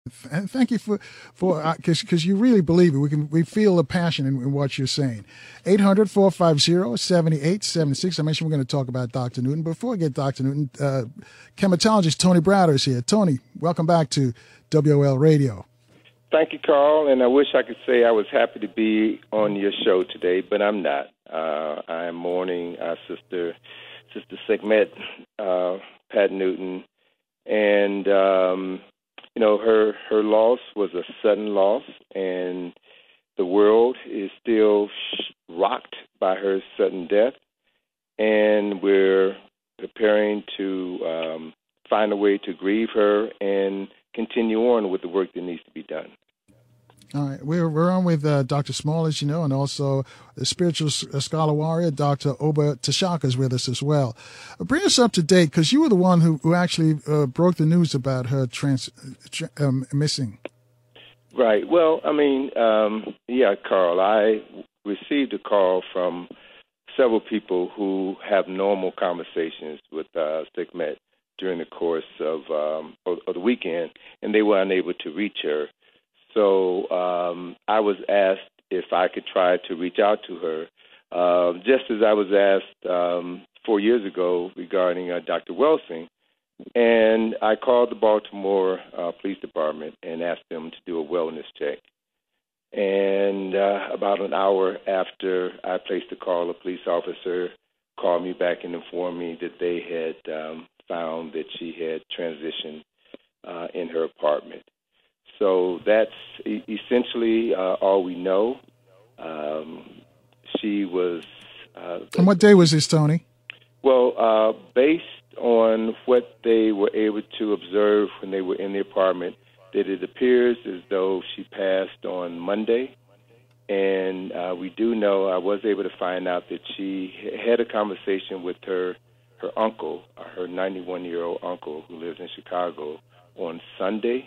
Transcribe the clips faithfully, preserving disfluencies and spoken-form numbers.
And thank you for for because uh, because you really believe it. We can we feel the passion in, in what you're saying. eight hundred, four five zero, seven eight seven six. I mentioned we're going to talk about Doctor Newton. Before I get Doctor Newton, uh, chematologist Tony Browder is here. Tony, welcome back to W O L Radio. Thank you, Carl. And I wish I could say I was happy to be on your show today, but I'm not. Uh, I am mourning our sister, Sister Sekhmet, uh, Pat Newton, and. Um, You know, her, her loss was a sudden loss, and the world is still rocked by her sudden death, and we're preparing to um, find a way to grieve her and continue on with the work that needs to be done. All right, we're we're on with uh, Doctor Small, as you know, and also the spiritual scholar warrior, Doctor Oba Tashaka, is with us as well. Uh, bring us up to date, because you were the one who, who actually uh, broke the news about her trans, tra- um, missing. Right. Well, I mean, um, yeah, Carl, I received a call from several people who have normal conversations with uh, Sekhmet during the course of, um, of, of the weekend, and they were unable to reach her. So um, I was asked if I could try to reach out to her, uh, just as I was asked um, four years ago regarding uh, Doctor Welsing. And I called the Baltimore uh, Police Department and asked them to do a wellness check. And uh, about an hour after I placed the call, a police officer called me back and informed me that they had um, found that she had transitioned uh, in her apartment. So that's e- essentially uh, all we know. Um, she was... Uh, and what day was this, Tony? Well, uh, based on what they were able to observe when they were in the apartment, that it appears as though she passed on Monday. And uh, we do know, I was able to find out that she had a conversation with her, her uncle, her ninety-one-year-old uncle who lives in Chicago, on Sunday.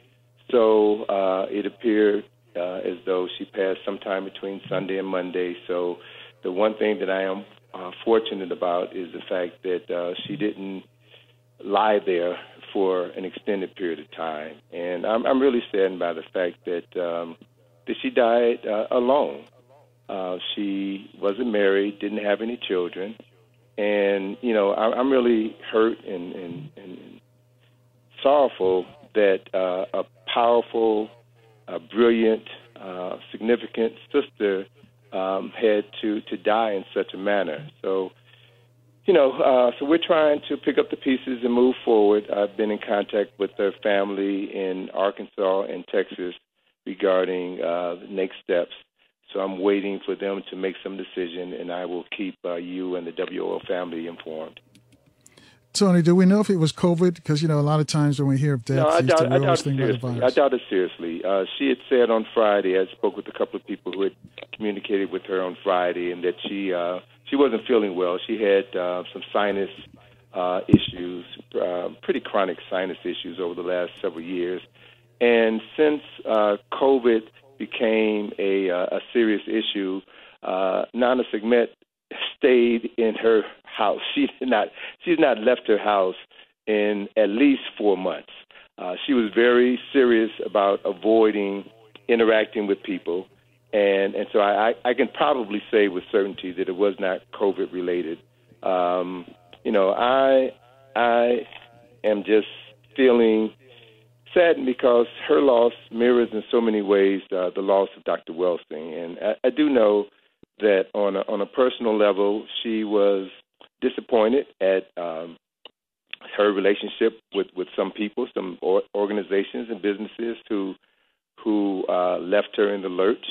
So uh, it appeared uh, as though she passed sometime between Sunday and Monday. So the one thing that I am uh, fortunate about is the fact that uh, she didn't lie there for an extended period of time. And I'm, I'm really saddened by the fact that, um, that she died uh, alone. Uh, she wasn't married, didn't have any children. And, you know, I, I'm really hurt and, and, and sorrowful that uh, a powerful, uh, brilliant, uh, significant sister um, had to, to die in such a manner. So, you know, uh, so we're trying to pick up the pieces and move forward. I've been in contact with their family in Arkansas and Texas regarding uh, the next steps. So I'm waiting for them to make some decision, and I will keep uh, you and the W O L family informed. Tony, do we know if it was COVID? Because, you know, a lot of times when we hear of deaths, no, I doubt, we I doubt always it think about the seriously. virus. I doubt it seriously. Uh, she had said on Friday, I spoke with a couple of people who had communicated with her on Friday, and that she uh, she wasn't feeling well. She had uh, some sinus uh, issues, uh, pretty chronic sinus issues over the last several years. And since uh, COVID became a, uh, a serious issue, uh, Nana Sekhmet stayed in her house. She did not. She's not left her house in at least four months. Uh, she was very serious about avoiding interacting with people, and and so I, I can probably say with certainty that it was not COVID related. Um, you know, I I am just feeling saddened because her loss mirrors in so many ways uh, the loss of Doctor Welsing, and I, I do know that on a, on a personal level, she was disappointed at um, her relationship with, with some people, some or, organizations and businesses who who uh, left her in the lurch.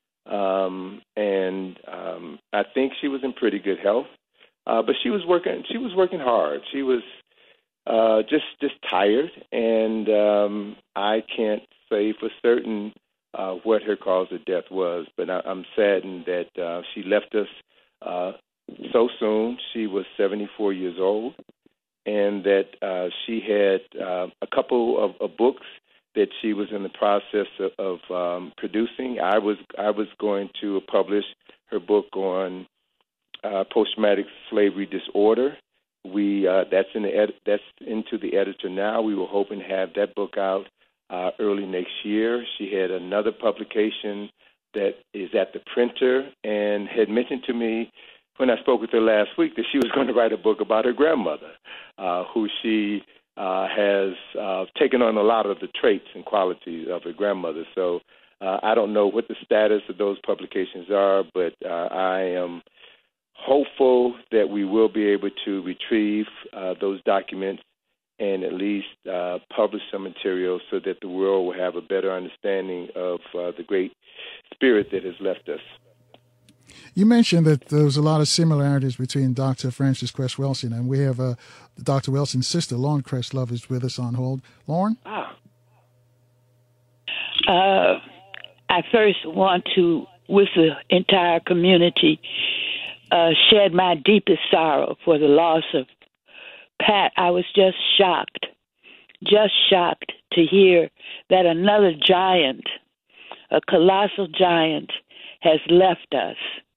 Um, and um, I think she was in pretty good health, uh, but she was working. She was working hard. She was uh, just just tired, and um, I can't say for certain Uh, what her cause of death was, but I, I'm saddened that uh, she left us uh, so soon. She was seventy-four years old, and that uh, she had uh, a couple of, of books that she was in the process of, of um, producing. I was I was going to publish her book on uh, post-traumatic slavery disorder. We uh, that's in the ed- that's into the editor now. We were hoping to have that book out uh, early next year. She had another publication that is at the printer and had mentioned to me when I spoke with her last week that she was going to write a book about her grandmother, uh, who she uh, has uh, taken on a lot of the traits and qualities of her grandmother. So uh, I don't know what the status of those publications are, but uh, I am hopeful that we will be able to retrieve uh, those documents and at least uh, publish some material so that the world will have a better understanding of uh, the great spirit that has left us. You mentioned that there was a lot of similarities between Doctor Frances Cress Welsing, and we have uh, Doctor Welsing's sister, Lauren Cress Love, is with us on hold. Lauren? Ah. Uh, I first want to, with the entire community, uh, shed my deepest sorrow for the loss of Pat. I was just shocked, just shocked to hear that another giant, a colossal giant, has left us.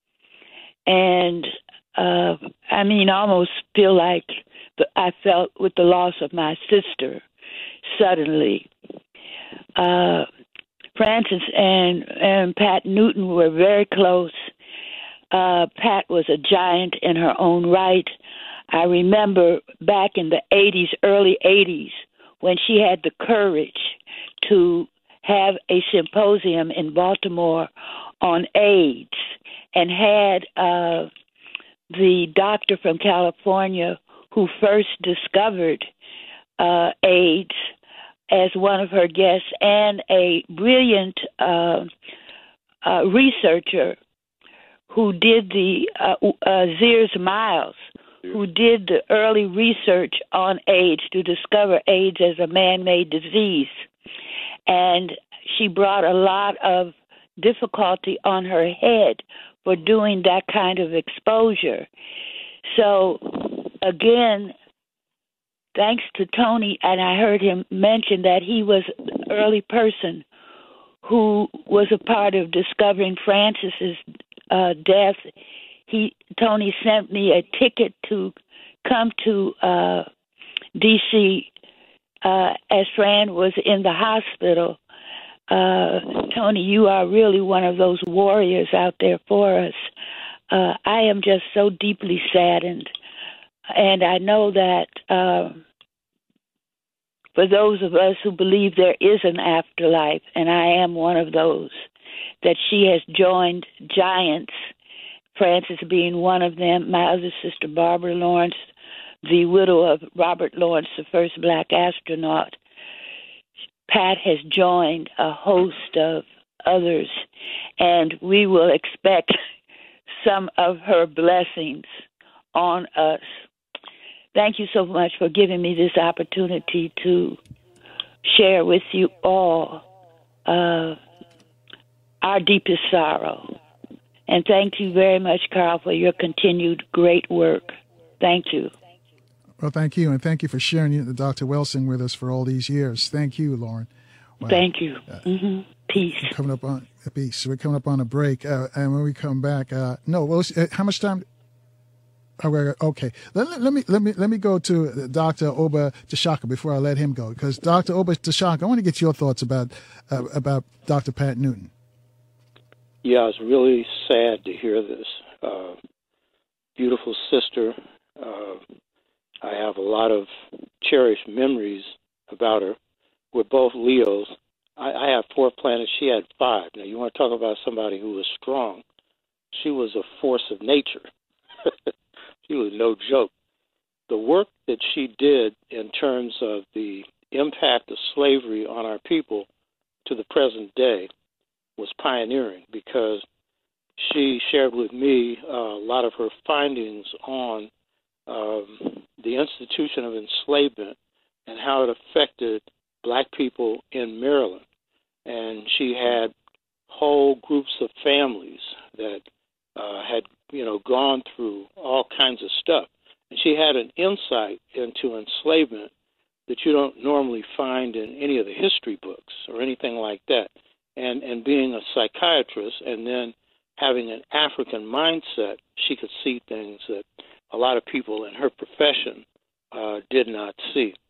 And, uh, I mean, I almost feel like the, I felt with the loss of my sister suddenly. Uh, Frances and, and Pat Newton were very close. Uh, Pat was a giant in her own right. I remember back in the eighties, early eighties, when she had the courage to have a symposium in Baltimore on AIDS and had uh, the doctor from California who first discovered uh, AIDS as one of her guests, and a brilliant uh, uh, researcher who did the uh, uh, Sears Miles, who did the early research on AIDS to discover AIDS as a man-made disease. And she brought a lot of difficulty on her head for doing that kind of exposure. So, again, thanks to Tony, and I heard him mention that he was an early person who was a part of discovering Frances's uh, death. He Tony sent me a ticket to come to uh, D C uh, as Fran was in the hospital. Uh, Tony, you are really one of those warriors out there for us. Uh, I am just so deeply saddened, and I know that uh, for those of us who believe there is an afterlife, and I am one of those, that she has joined giants, Frances being one of them, my other sister, Barbara Lawrence, the widow of Robert Lawrence, the first black astronaut. Pat has joined a host of others, and we will expect some of her blessings on us. Thank you so much for giving me this opportunity to share with you all uh, our deepest sorrow. And thank you very much, Carl, for your continued great work. Thank you. Well, thank you, and thank you for sharing Doctor Welsing with us for all these years. Thank you, Lauren. Wow. Thank you. Uh, mm-hmm. Peace. We're coming up on a peace. We're coming up on a break, uh, and when we come back, uh, no, well, uh, how much time? Oh, okay, let, let me let me let me go to Doctor Oba Tashaka before I let him go, because Doctor Oba Tashaka, I want to get your thoughts about uh, about Doctor Pat Newton. Yeah, it's really sad to hear this. Uh, beautiful sister. Uh, I have a lot of cherished memories about her. We're both Leos. I, I have four planets. She had five. Now, you want to talk about somebody who was strong. She was a force of nature. She was no joke. The work that she did in terms of the impact of slavery on our people to the present day was pioneering, because she shared with me uh, a lot of her findings on um, the institution of enslavement and how it affected black people in Maryland. And she had whole groups of families that uh, had, you know, gone through all kinds of stuff. And she had an insight into enslavement that you don't normally find in any of the history books or anything like that. And and being a psychiatrist and then having an African mindset, she could see things that a lot of people in her profession uh, did not see.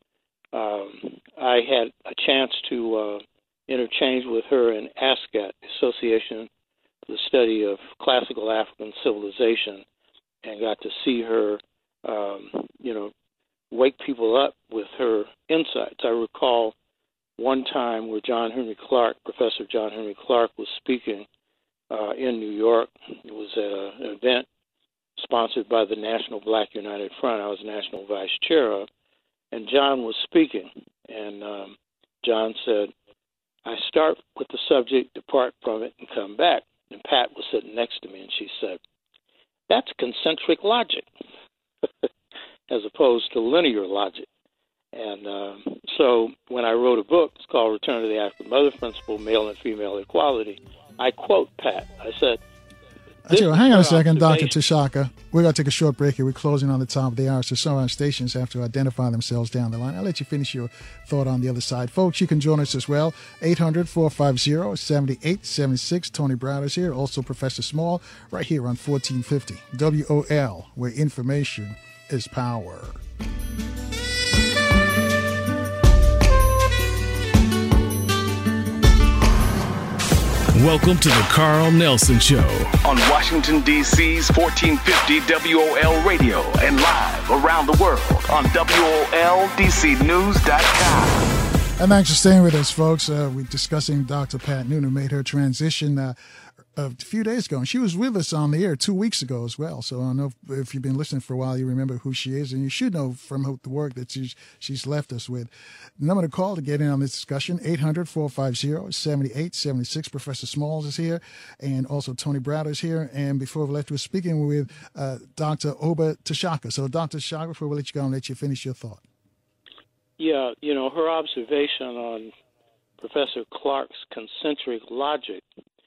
Um, I had a chance to uh, interchange with her in ASCAT, Association for the Study of Classical African Civilization, and got to see her, um, you know, wake people up with her insights. I recall one time where John Henry Clark, Professor John Henry Clark, was speaking uh, in New York. It was at a, an event sponsored by the National Black United Front. I was national vice chair of, and John was speaking. And um, John said, I start with the subject, depart from it, and come back. And Pat was sitting next to me, and she said, that's concentric logic, as opposed to linear logic. And um, so when I wrote a book, it's called Return to the African Mother Principle, Male and Female Equality, I quote Pat. I said, Actually, well, hang on a second, Doctor Tashaka. We're going to take a short break here. We're closing on the top of the hour, so some of our stations have to identify themselves down the line. I'll let you finish your thought on the other side. Folks, you can join us as well. eight hundred, four five zero, seven eight seven six. Tony Browder's here. Also Professor Small, right here on fourteen fifty W O L, where information is power. Welcome to the Carl Nelson Show on Washington, D C's fourteen fifty W O L Radio and live around the world on W O L D C news dot com. And thanks for staying with us, folks. Uh, we're discussing Doctor Pat Noonan, who made her transition uh, a few days ago. And she was with us on the air two weeks ago as well. So I don't know if, if you've been listening for a while, you remember who she is. And you should know from her, the work that she's, she's left us with. The number to call to get in on this discussion, eight hundred, four five zero, seven eight seven six. Professor Smalls is here, and also Tony Browder is here. And before we left, we're speaking with uh, Doctor Oba Tashaka. So, Doctor Tashaka, before we let you go and let you finish your thought. Yeah, you know, her observation on Professor Clark's concentric logic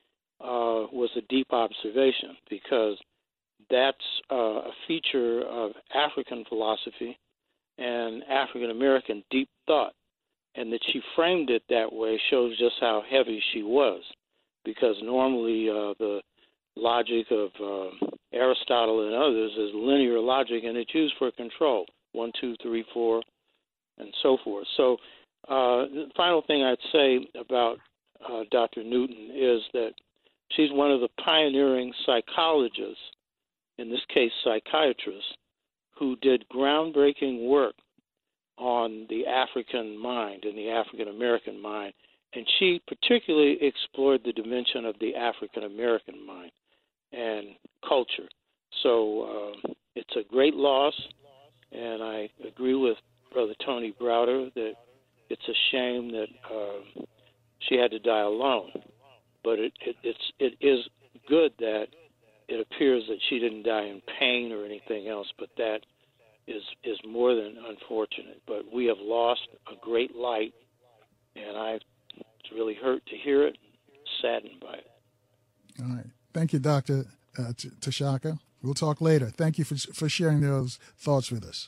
uh, was a deep observation, because that's uh, a feature of African philosophy and African-American deep thought. And that she framed it that way shows just how heavy she was, because normally uh, the logic of uh, Aristotle and others is linear logic, and it's used for control, one, two, three, four, and so forth. So uh, the final thing I'd say about uh, Doctor Newton is that she's one of the pioneering psychologists, in this case psychiatrists, who did groundbreaking work on the African mind and the African-American mind. And she particularly explored the dimension of the African-American mind and culture. So uh, it's a great loss, and I agree with Brother Tony Browder that it's a shame that uh, she had to die alone. But it, it, it's, it is good that it appears that she didn't die in pain or anything else, but that is is more than unfortunate. But we have lost a great light, and I it's really hurt to hear it, saddened by it. All right. Thank you, Doctor Uh, T- Tashaka. We'll talk later. Thank you for for sharing those thoughts with us.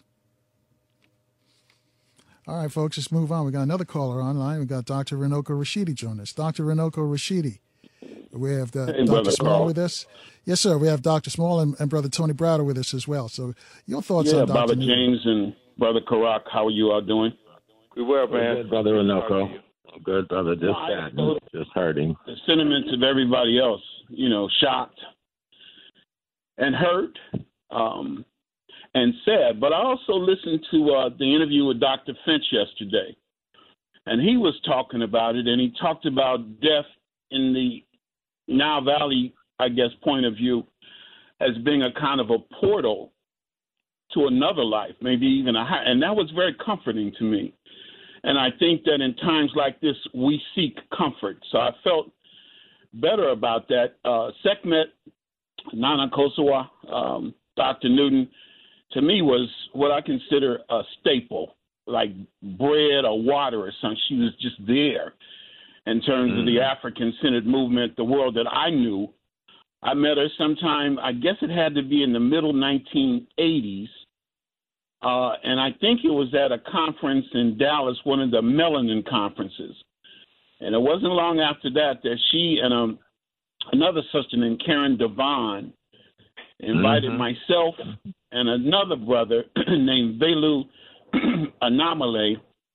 All right, folks, let's move on. We got another caller online. We got Doctor Runoko Rashidi joining us. Doctor Runoko Rashidi. We have the, hey, Doctor Small Carl. with us. Yes, sir. We have Doctor Small and, and Brother Tony Browder with us as well. So your thoughts yeah, on Doctor Brother Newton? James and Brother Karak, how are you all doing? We well, man. Good, Brother Runoko. Good, Brother. Just sad. Just hurting. The sentiments of everybody else, you know, shocked and hurt um, and sad. But I also listened to uh, the interview with Doctor Finch yesterday, and he was talking about it, and he talked about death in the Nile Valley, I guess, point of view as being a kind of a portal to another life, maybe even a high. And that was very comforting to me. And I think that in times like this, we seek comfort. So I felt better about that. Uh, Sekhmet Nana Kosawa, um, Doctor Newton, to me was what I consider a staple, like bread or water or something. She was just there in terms mm. of the African-centered movement, the world that I knew. I met her sometime, I guess it had to be in the middle nineteen eighties, uh, and I think it was at a conference in Dallas, one of the Melanin conferences. And it wasn't long after that that she and um, another sister named Karen Devon invited mm-hmm. myself and another brother named Velu Anamale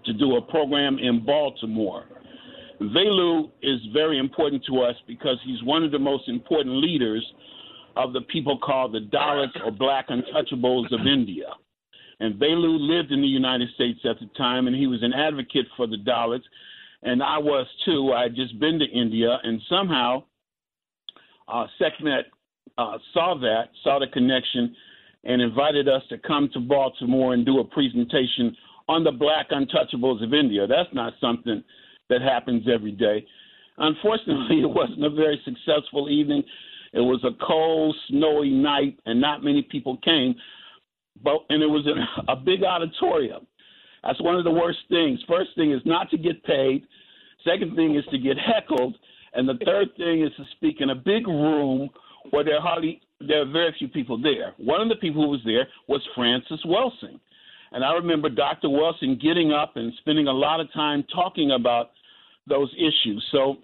to do a program in Baltimore. Velu is very important to us because he's one of the most important leaders of the people called the Dalits or Black Untouchables of India. And Velu lived in the United States at the time, and he was an advocate for the Dalits, and I was too. I had just been to India, and somehow uh, Sekhmet uh, saw that, saw the connection, and invited us to come to Baltimore and do a presentation on the Black Untouchables of India. That's not something that happens every day. Unfortunately, it wasn't a very successful evening. It was a cold, snowy night, and not many people came. But and it was in a big auditorium. That's one of the worst things. First thing is not to get paid. Second thing is to get heckled. And the third thing is to speak in a big room where there are hardly there are very few people there. One of the people who was there was Francis Welsing. And I remember Doctor Welsing getting up and spending a lot of time talking about those issues. So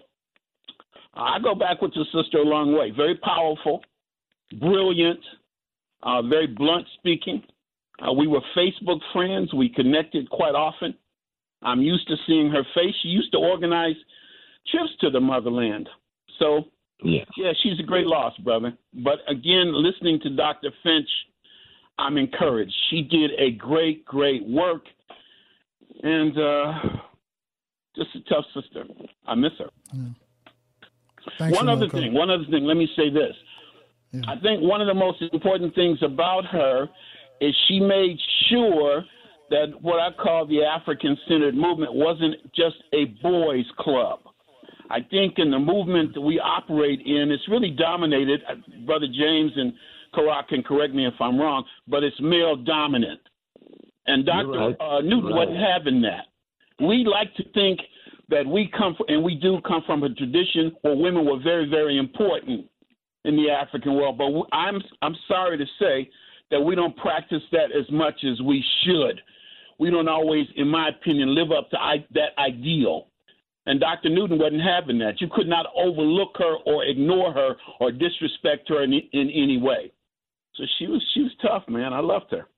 I go back with the sister a long way. Very powerful, brilliant, uh, very blunt speaking. Uh, we were Facebook friends. We connected quite often. I'm used to seeing her face. She used to organize trips to the motherland. So, yeah, yeah she's a great loss, brother. But again, listening to Doctor Finch, I'm encouraged. She did a great, great work. And uh, just a tough sister. I miss her. Yeah. Thanks one other thing, one other thing, let me say this. Yeah. I think one of the most important things about her is she made sure that what I call the African-centered movement wasn't just a boys' club. I think in the movement that we operate in, it's really dominated, Brother James and Karak can correct me if I'm wrong, but it's male-dominant. And Doctor Right. Uh, Newton right. wasn't having that. We like to think that we come from, and we do come from a tradition where women were very, very important in the African world. But I'm I'm sorry to say that we don't practice that as much as we should. We don't always, in my opinion, live up to I, that ideal. And Doctor Newton wasn't having that. You could not overlook her or ignore her or disrespect her in, in any way. So she was she was tough, man. I loved her.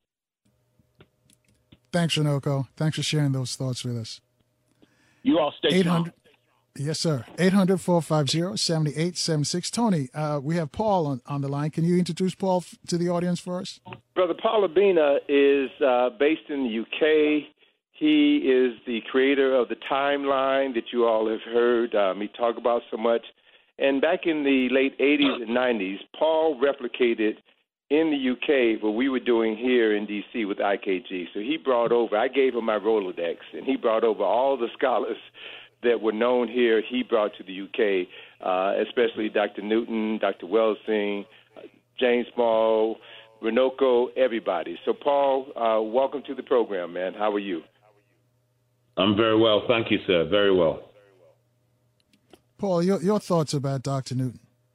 Thanks, Shanoko. Thanks for sharing those thoughts with us. You all stay strong. Yes, sir. eight hundred, four five zero, seven eight seven six. Tony, uh, we have Paul on, on the line. Can you introduce Paul f- to the audience for us? Brother Paul Urbina is uh, based in the U K. He is the creator of the Timeline that you all have heard um, me talk about so much. And back in the late eighties and nineties, Paul replicated in the U K what we were doing here in D C with I K G. So he brought over, I gave him my Rolodex, and he brought over all the scholars that were known here. He brought to the U K, uh, especially Doctor Newton, Doctor Welsing, uh, James Small, Runoko, everybody. So, Paul, uh, welcome to the program, man. How are you? I'm very well. Thank you, sir. Very well. Paul, your, your thoughts about Doctor Newton?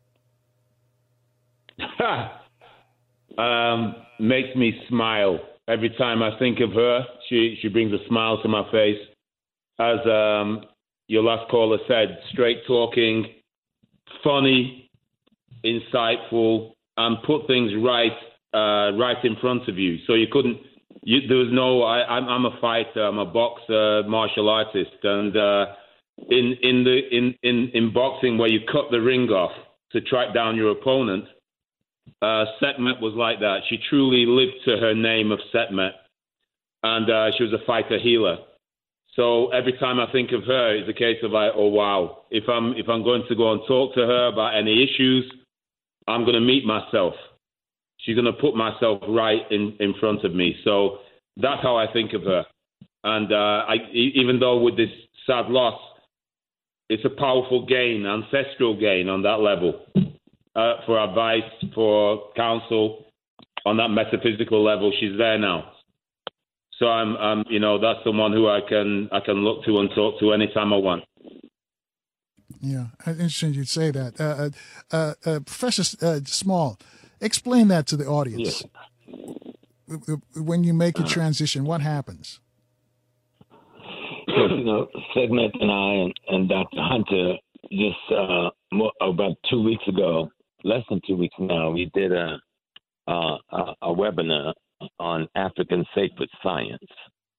um, makes me smile. Every time I think of her, she, she brings a smile to my face. As um, your last caller said, straight talking, funny, insightful, and put things right uh, right in front of you. So you couldn't, you, there was no, I, I'm, I'm a fighter, I'm a boxer, martial artist. And uh, in, in, the, in, in, in boxing where you cut the ring off to track down your opponent, uh, Sekhmet was like that. She truly lived to her name of Sekhmet. And uh, she was a fighter healer. So every time I think of her, it's a case of like, oh wow, if I'm if I'm going to go and talk to her about any issues, I'm going to meet myself. She's going to put myself right in, in front of me. So that's how I think of her. And uh, I, even though with this sad loss, it's a powerful gain, ancestral gain on that level, uh, for advice, for counsel, on that metaphysical level. She's there now. So I'm, I'm, you know, that's someone who I can, I can look to and talk to anytime I want. Yeah, interesting you'd say that. Uh, uh, uh, Professor uh, Small, explain that to the audience. Yeah. When you make a transition, what happens? So, you know, Sekhmet and I and, and Doctor Hunter just uh, more, about two weeks ago, less than two weeks now, we did a uh, a, a webinar on African sacred science.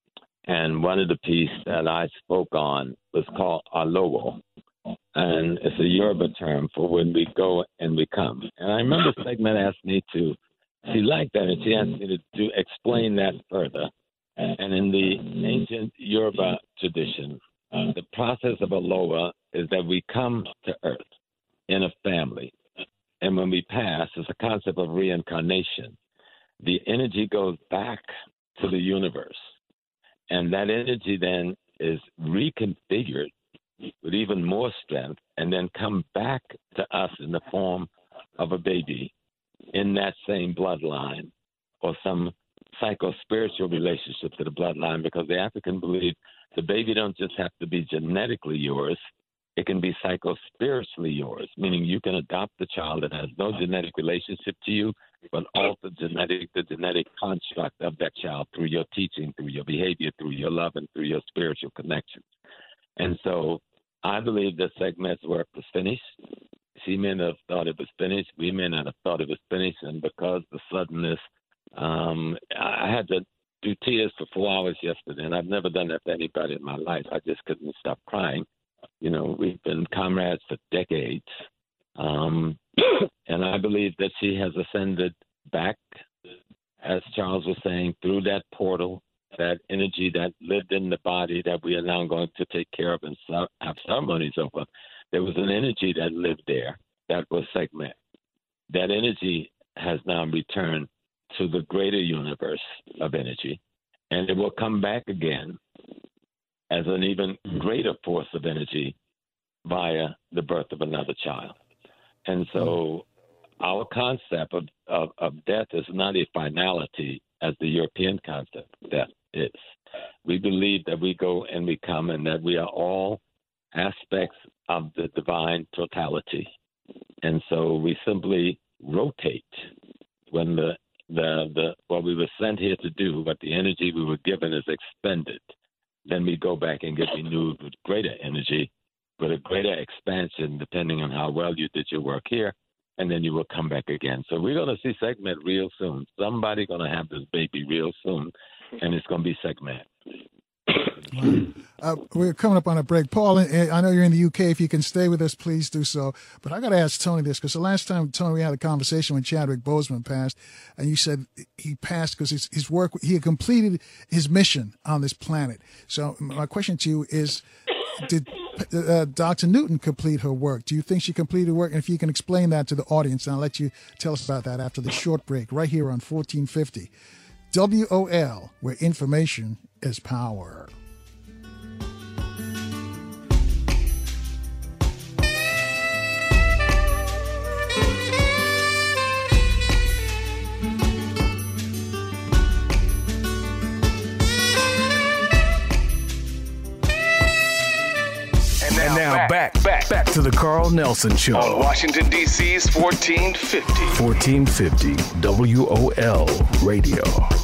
And one of the pieces that I spoke on was called Alowo. And it's a Yoruba term for when we go and we come. And I remember Segment asked me to, she liked that, and she asked me to do, explain that further. And in the ancient Yoruba tradition, uh, the process of Aloha is that we come to earth in a family. And when we pass, it's a concept of reincarnation. The energy goes back to the universe. And that energy then is reconfigured with even more strength and then come back to us in the form of a baby in that same bloodline or some psycho-spiritual relationship to the bloodline, because the African believe the baby don't just have to be genetically yours, it can be psycho-spiritually yours, meaning you can adopt the child that has no genetic relationship to you, but alter genetic, the genetic construct of that child through your teaching, through your behavior, through your love, and through your spiritual connections. And so I believe that Segmet's work was finished. She may not have thought it was finished. We may not have thought it was finished. And because the suddenness, um, I had to do tears for four hours yesterday, and I've never done that to anybody in my life. I just couldn't stop crying. You know, we've been comrades for decades. Um, and I believe that she has ascended back, as Charles was saying, through that portal, that energy that lived in the body that we are now going to take care of and have ceremonies over. There was an energy that lived there that was Segment. That energy has now returned to the greater universe of energy, and it will come back again as an even greater force of energy via the birth of another child. And so our concept of, of, of death is not a finality as the European concept of death is. We believe that we go and we come, and that we are all aspects of the divine totality. And so we simply rotate when the, the, the what we were sent here to do, what the energy we were given is expended. Then we go back and get renewed with greater energy, with a greater expansion, depending on how well you did your work here, and then you will come back again. So we're going to see Segment real soon. Somebody going to have this baby real soon, and it's going to be Segment. Wow. Uh, we're coming up on a break. Paul, I know you're in the U K. If you can stay with us, please do so. But I got to ask Tony this, because the last time, Tony, we had a conversation when Chadwick Boseman passed, and you said he passed because his, his work, he had completed his mission on this planet. So my question to you is, did uh, Doctor Newton complete her work? Do you think she completed work? And if you can explain that to the audience, and I'll let you tell us about that after the short break, right here on fourteen fifty W O L, where information is power. And now back, back, back to the Carl Nelson Show on Washington, D C's fourteen fifty. fourteen fifty W O L Radio.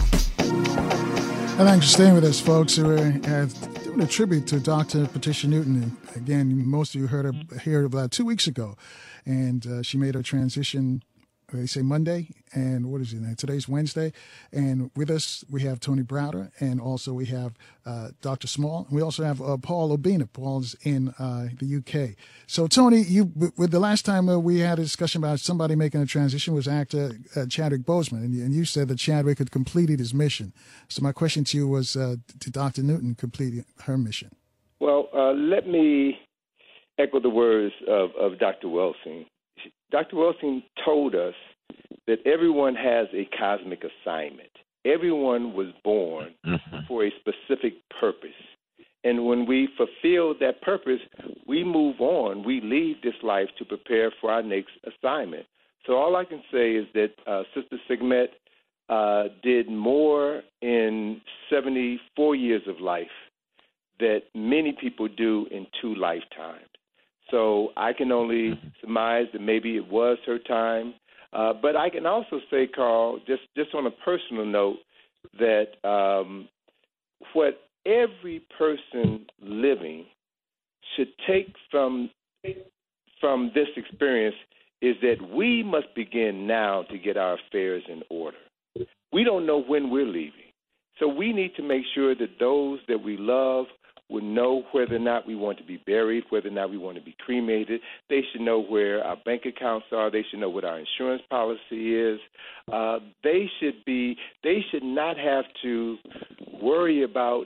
And thanks for staying with us, folks. We're uh, doing a tribute to Doctor Patricia Newton. Again, most of you heard her here about two weeks ago, and uh, she made her transition. They say Monday, and what is it now? Today's Wednesday. And with us, we have Tony Browder, and also we have uh, Doctor Small. And we also have uh, Paul Obina. Paul's in uh, the U K. So, Tony, you with the last time uh, we had a discussion about somebody making a transition was actor uh, Chadwick Boseman, and you, and you said that Chadwick had completed his mission. So my question to you was, uh, did Doctor Newton complete her mission? Well, uh, let me echo the words of, of Doctor Welsing. Doctor Welsing told us that everyone has a cosmic assignment. Everyone was born mm-hmm. for a specific purpose. And when we fulfill that purpose, we move on. We leave this life to prepare for our next assignment. So all I can say is that uh, Sister Segmet uh, did more in seventy-four years of life that many people do in two lifetimes. So I can only surmise that maybe it was her time. Uh, but I can also say, Carl, just, just on a personal note, that um, what every person living should take from from this experience is that we must begin now to get our affairs in order. We don't know when we're leaving. So we need to make sure that those that we love will know whether or not we want to be buried, whether or not we want to be cremated. They should know where our bank accounts are. They should know what our insurance policy is. Uh, they should be. They should not have to worry about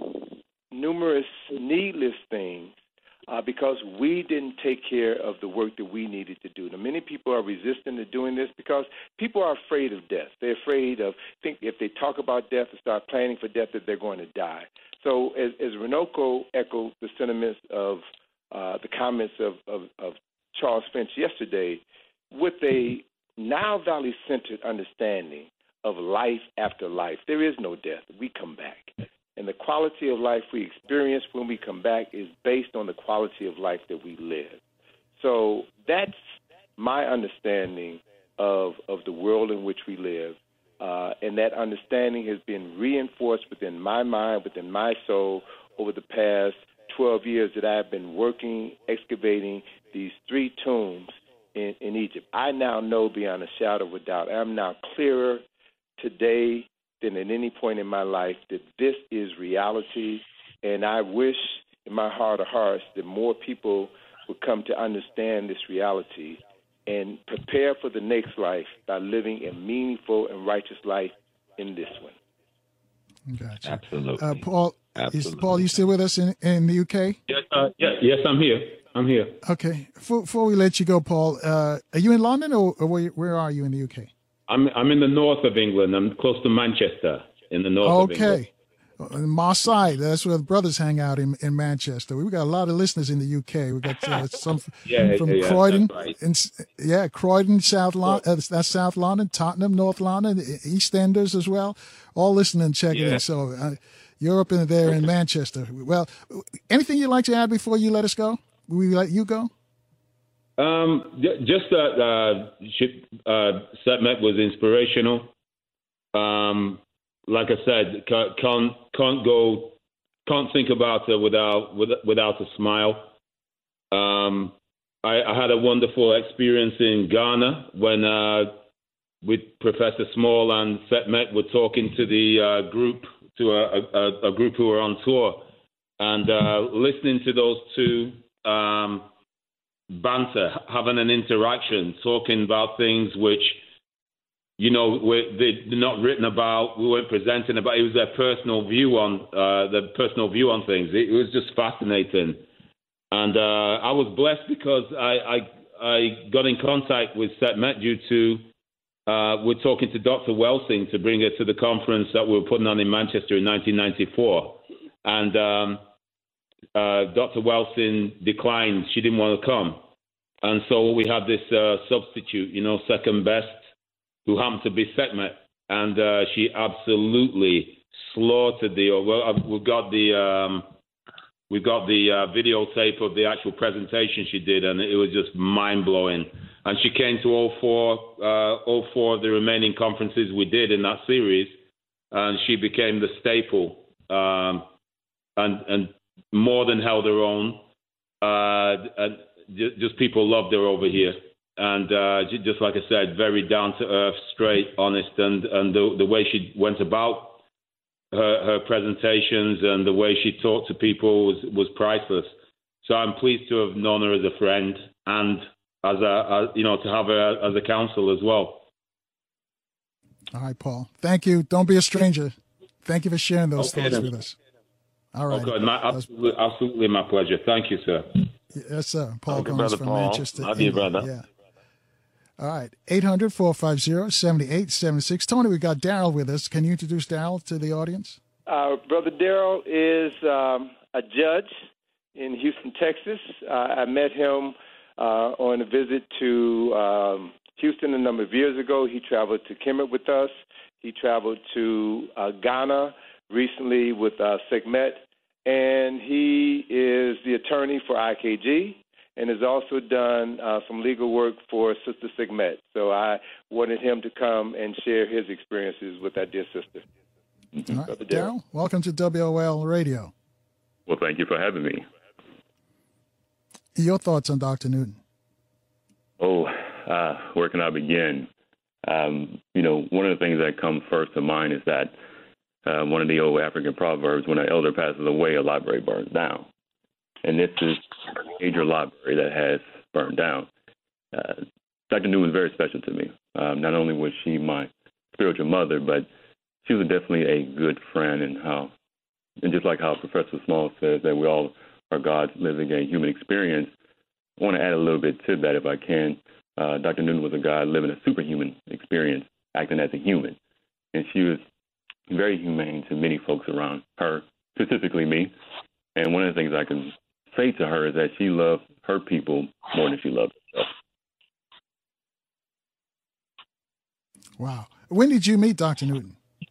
numerous needless things uh, because we didn't take care of the work that we needed to do. Now, many people are resistant to doing this because people are afraid of death. They're afraid of, think if they talk about death and start planning for death, that they're going to die. So as, as Runoko echoed the sentiments of uh, the comments of, of, of Charles Finch yesterday, with a Nile Valley-centered understanding of life after life, there is no death. We come back. And the quality of life we experience when we come back is based on the quality of life that we live. So that's my understanding of, of the world in which we live. Uh, and that understanding has been reinforced within my mind, within my soul, over the past twelve years that I've been working, excavating these three tombs in, in Egypt. I now know beyond a shadow of a doubt, I'm now clearer today than at any point in my life that this is reality. And I wish in my heart of hearts that more people would come to understand this reality and prepare for the next life by living a meaningful and righteous life in this one. Gotcha. Absolutely. Uh, Paul, Absolutely. is Paul, you still with us in, in the U K? Yes, uh, yes, yes, I'm here. I'm here. Okay. Before, before we let you go, Paul, uh, are you in London or, or where, where are you in the U K? I'm I'm in the north of England. I'm close to Manchester, in the north of England. Okay. Marseille, that's where the brothers hang out in, in Manchester. We've got a lot of listeners in the U K. We've got uh, some yeah, from yeah, yeah, Croydon, right. and, yeah, Croydon, South London, uh, that's South London, Tottenham, North London, East Enders as well, all listening and checking yeah. in. So uh, you're up in there in Manchester. Well, anything you'd like to add before you let us go? Will we let you go? Um, just that uh, she, uh, Sekhmet was inspirational. Um, like I said, can't can't go, can't think about her without without a smile. Um, I, I had a wonderful experience in Ghana when uh, with Professor Small and Sekhmet were talking to the uh, group, to a, a, a group who were on tour, and uh, listening to those two um, banter, having an interaction, talking about things which, you know, they're not written about, we weren't presenting about. It was their personal view on uh, their personal view on things. It was just fascinating, and uh, I was blessed because I, I I got in contact with Sekhmet due to uh, we're talking to Doctor Welsing to bring her to the conference that we were putting on in Manchester in nineteen ninety-four, and um, uh, Doctor Welsing declined. She didn't want to come, and so we had this uh, substitute, you know, second best, who happened to be Sekhmet, and uh, she absolutely slaughtered the. Well, we got the um, we got the uh, videotape of the actual presentation she did, and it was just mind blowing. And she came to all four, uh, all four of the remaining conferences we did in that series, and she became the staple, um, and and more than held her own. Uh, and just people loved her over here. And uh, just like I said, very down to earth, straight, honest, and, and the, the way she went about her, her presentations and the way she talked to people was, was priceless. So I'm pleased to have known her as a friend and as a, as, you know, to have her as a counsel as well. All right, Paul. Thank you. Don't be a stranger. Thank you for sharing those Okay, thoughts then. with us. All right. Okay, my, absolutely, absolutely my pleasure. Thank you, sir. Yes, sir. Paul Okay, Combs brother from Paul. Manchester. Love you, England. brother. Yeah. All right. eight hundred, four five zero, seven eight seven six. Tony, we got Daryl with us. Can you introduce Daryl to the audience? Uh, Brother Daryl is um, a judge in Houston, Texas. Uh, I met him uh, on a visit to um, Houston a number of years ago. He traveled to Kemet with us. He traveled to uh, Ghana recently with uh, Sekhmet. And he is the attorney for I K G and has also done uh, some legal work for Sister Sekhmet. So I wanted him to come and share his experiences with our dear sister. All right. Daryl, welcome to W O L Radio. Well, thank you for having me. Your thoughts on Doctor Newton? Oh, uh, where can I begin? Um, you know, one of the things that comes first to mind is that uh, one of the old African proverbs, when an elder passes away, a library burns down. And this is a major library that has burned down. Uh, Doctor Newton was very special to me. Um, not only was she my spiritual mother, but she was definitely a good friend, and how, and just like how Professor Small says that we all are God's living a human experience, I want to add a little bit to that if I can. Uh, Doctor Newton was a guy living a superhuman experience, acting as a human. And she was very humane to many folks around her, specifically me. And one of the things I can say to her is that she loved her people more than she loved herself. Wow. When did you meet Doctor Newton?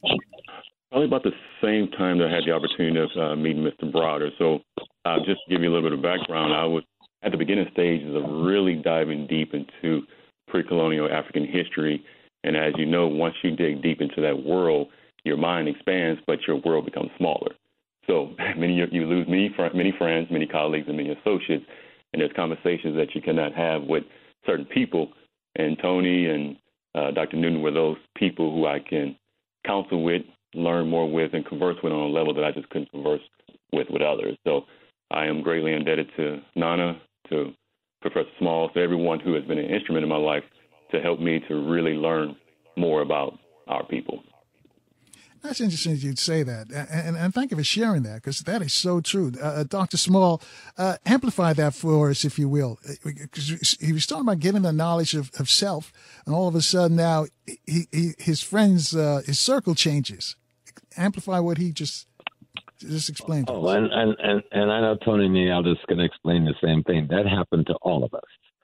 Probably about the same time that I had the opportunity of uh, meeting Mister Browder. So uh, just to give you a little bit of background, I was at the beginning stages of really diving deep into pre-colonial African history. And as you know, once you dig deep into that world, your mind expands, but your world becomes smaller. So many you lose many, many friends, many colleagues, and many associates. And there's conversations that you cannot have with certain people. And Tony and uh, Doctor Newton were those people who I can counsel with, learn more with, and converse with on a level that I just couldn't converse with with others. So I am greatly indebted to Nana, to Professor Smalls, to everyone who has been an instrument in my life to help me to really learn more about our people. That's interesting you'd say that, and, and, and thank you for sharing that, because that is so true. Uh, Doctor Small, uh, amplify that for us, if you will, because he was talking about getting the knowledge of, of self, and all of a sudden now he, he, his friends, uh, his circle changes. Amplify what he just just explained. Oh, and, and, and, and I know Tony and me are just going to explain the same thing. That happened to all of us.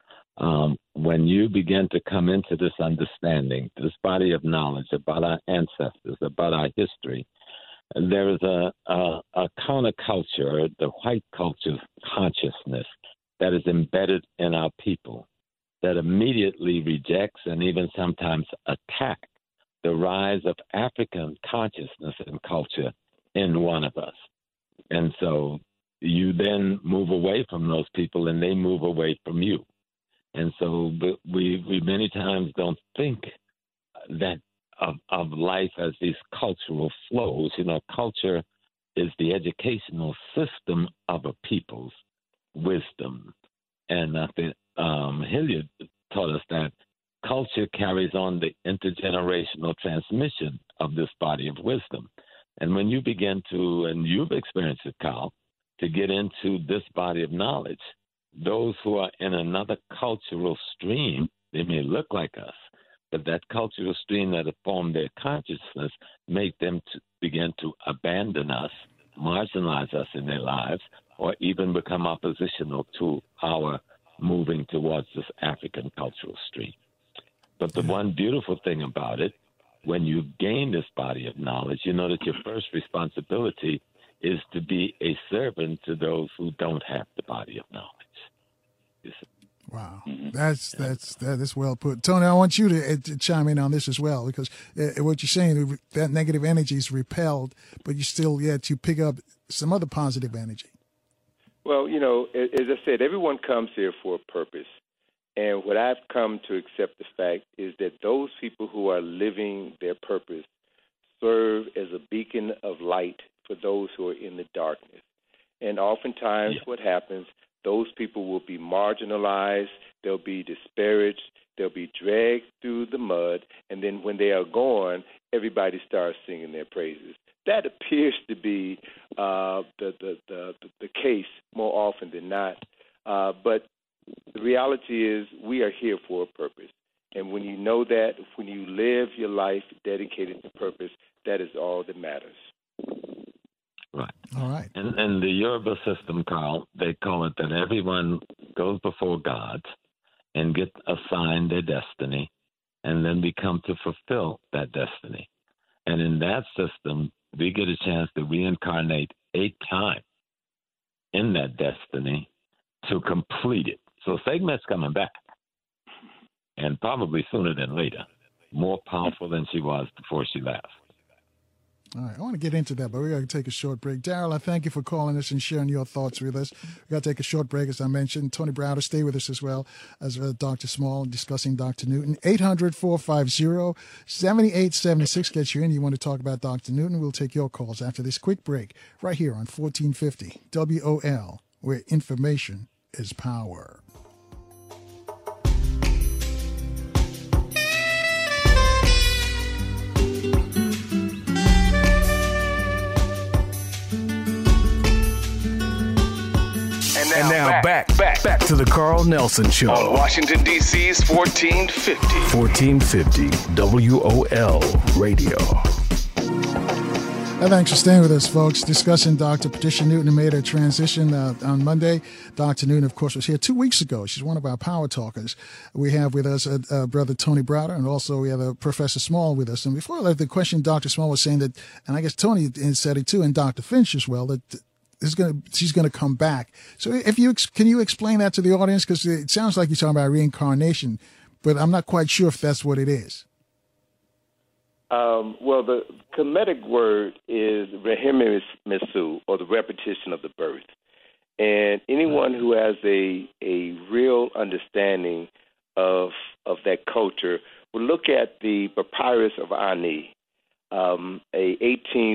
Um, when you begin to come into this understanding, this body of knowledge about our ancestors, about our history, there is a, a, a counterculture, the white culture consciousness that is embedded in our people that immediately rejects and even sometimes attacks the rise of African consciousness and culture in one of us. And so you then move away from those people and they move away from you. And so we we many times don't think that of, of life as these cultural flows. You know, culture is the educational system of a people's wisdom. And I think um, Hilliard taught us that culture carries on the intergenerational transmission of this body of wisdom. And when you begin to, and you've experienced it, Kyle, to get into this body of knowledge, those who are in another cultural stream, they may look like us, but that cultural stream that have formed their consciousness make them to begin to abandon us, marginalize us in their lives, or even become oppositional to our moving towards this African cultural stream. But the one beautiful thing about it, when you gain this body of knowledge, you know that your first responsibility is to be a servant to those who don't have the body of knowledge. Wow, that's that's that is well put, Tony. I want you to, to chime in on this as well, because uh, what you're saying, that negative energy is repelled, but you still yet to pick up some other positive energy. Well, you know, as I said, everyone comes here for a purpose, and what I've come to accept the fact is that those people who are living their purpose serve as a beacon of light for those who are in the darkness. And oftentimes, yeah. what happens, those people will be marginalized, they'll be disparaged, they'll be dragged through the mud, and then when they are gone, everybody starts singing their praises. That appears to be uh, the, the, the, the case more often than not. Uh, but the reality is we are here for a purpose. And when you know that, when you live your life dedicated to purpose, that is all that matters. Right. All right. And, and the Yoruba system, Carl, they call it that everyone goes before God and get assigned their destiny, and then we come to fulfill that destiny. And in that system, we get a chance to reincarnate eight times in that destiny to complete it. So Sekhmet's coming back, and probably sooner than later, more powerful than she was before she left. All right, I want to get into that, but we got to take a short break. Daryl, I thank you for calling us and sharing your thoughts with us. We got to take a short break, as I mentioned. Tony Browder, stay with us as well as uh, Doctor Small discussing Doctor Newton. eight hundred, four five zero, seven eight seven six gets you in. You want to talk about Doctor Newton? We'll take your calls after this quick break right here on fourteen fifty W O L, where information is power. And now, And now back, back, back, back to the Carl Nelson Show. on Washington, D C's fourteen fifty. fourteen fifty W O L Radio. Uh, thanks for staying with us, folks. Discussing Doctor Patricia Newton, who made a transition uh, on Monday. Doctor Newton, of course, was here two weeks ago. She's one of our power talkers. We have with us uh, uh, Brother Tony Browder, and also we have uh, Professor Small with us. And before I left the question, Doctor Small was saying that, and I guess Tony said it too, and Doctor Finch as well, that is going to, she's going to come back. So if you can you explain that to the audience, because it sounds like you're talking about reincarnation, but I'm not quite sure if that's what it is. Um, well, the Kemetic word is rehime mesu, or the repetition of the birth. And anyone who has a a real understanding of of that culture will look at the papyrus of Ani, um, a eighteenth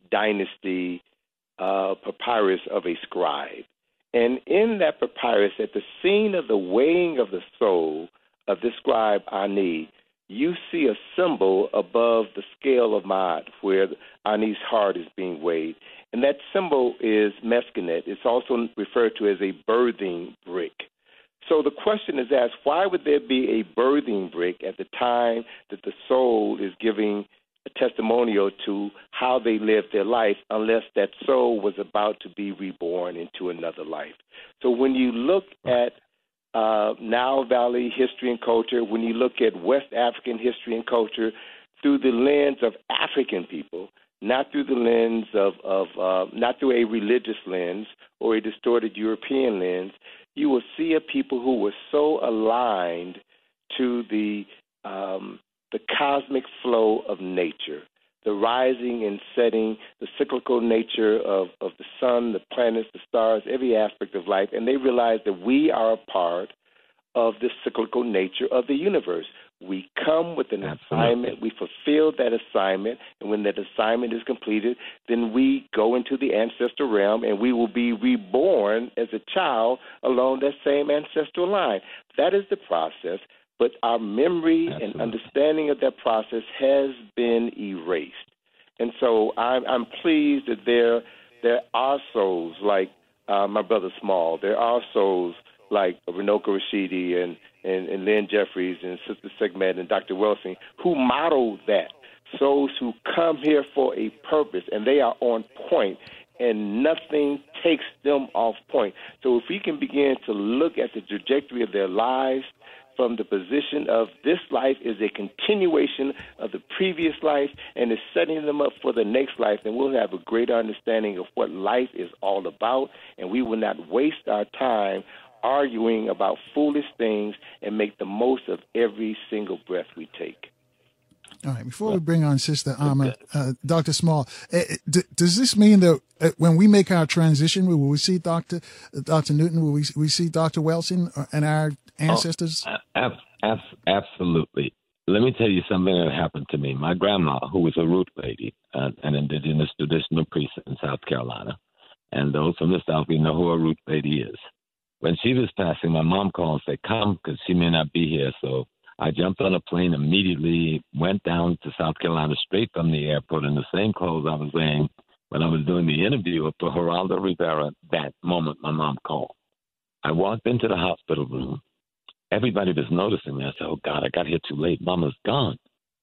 dynasty uh, papyrus of a scribe. And in that papyrus, at the scene of the weighing of the soul of this scribe Ani, you see a symbol above the scale of Ma'at, where Ani's heart is being weighed. And that symbol is Meskenet. It's also referred to as a birthing brick. So the question is asked, why would there be a birthing brick at the time that the soul is giving a testimonial to how they lived their life, unless that soul was about to be reborn into another life? So when you look at Uh, Nile Valley history and culture, when you look at West African history and culture through the lens of African people, not through the lens of, of uh, not through a religious lens or a distorted European lens, you will see a people who were so aligned to the um, the cosmic flow of nature, the rising and setting, the cyclical nature of, of the sun, the planets, the stars, every aspect of life. And they realize that we are a part of the cyclical nature of the universe. We come with an Absolutely. assignment, we fulfill that assignment, and when that assignment is completed, then we go into the ancestral realm and we will be reborn as a child along that same ancestral line. That is the process. But our memory Absolutely. and understanding of that process has been erased. And so I'm, I'm pleased that there there are souls like uh, my brother Small. There are souls like Renoka Rashidi and, and, and Lynn Jeffries and Sister Segmet and Doctor Wilson, who model that. Souls who come here for a purpose, and they are on point, and nothing takes them off point. So if we can begin to look at the trajectory of their lives from the position of this life is a continuation of the previous life and is setting them up for the next life, then we'll have a greater understanding of what life is all about, and we will not waste our time arguing about foolish things and make the most of every single breath we take. All right, before we bring on Sister Amma, uh, Doctor Small, uh, d- does this mean that uh, when we make our transition, will we see Doctor Uh, Doctor Newton, will we, we see Doctor Wilson and our ancestors? Oh, ab- ab- absolutely. Let me tell you something that happened to me. My grandma, who was a root lady, uh, an indigenous traditional priest in South Carolina, and those from the South, we know who a root lady is. When she was passing, my mom called and said, come, because she may not be here. So I jumped on a plane immediately, went down to South Carolina straight from the airport in the same clothes I was wearing when I was doing the interview for Geraldo Rivera. That moment, my mom called. I walked into the hospital room. Everybody was noticing me. I said, oh, God, I got here too late. Mama's gone.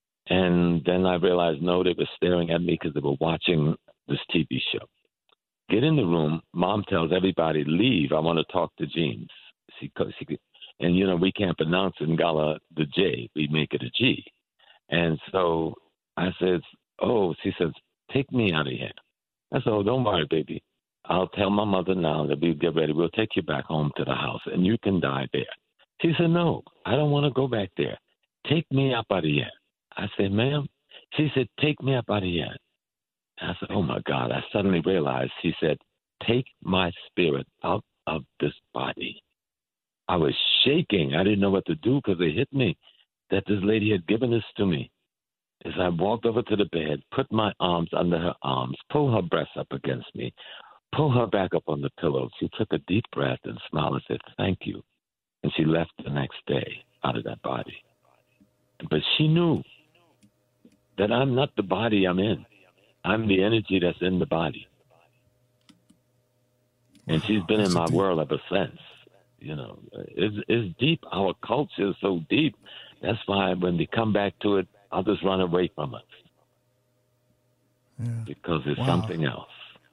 And then I realized, no, they were staring at me because they were watching this T V show. Get in the room. Mom tells everybody, leave. I want to talk to James. She, she, and, you know, we can't pronounce Ngala the J. We make it a G. And so I said, oh, she says, take me out of here. I said, oh, don't worry, baby. I'll tell my mother now that we'll get ready. We'll take you back home to the house, and you can die there. She said, no, I don't want to go back there. Take me up out of here. I said, ma'am. She said, take me up out of here. I said, oh, my God. I suddenly realized, he said, take my spirit out of this body. I was shaking. I didn't know what to do because it hit me that this lady had given this to me. As I walked over to the bed, put my arms under her arms, pull her breast up against me, pull her back up on the pillow. She took a deep breath and smiled and said, thank you. And she left the next day out of that body. But she knew that I'm not the body I'm in. I'm the energy that's in the body. And she's been in my world ever since. You know, it's, it's deep. Our culture is so deep. That's why when we come back to it, others run away from us. Yeah. Because it's wow. something else.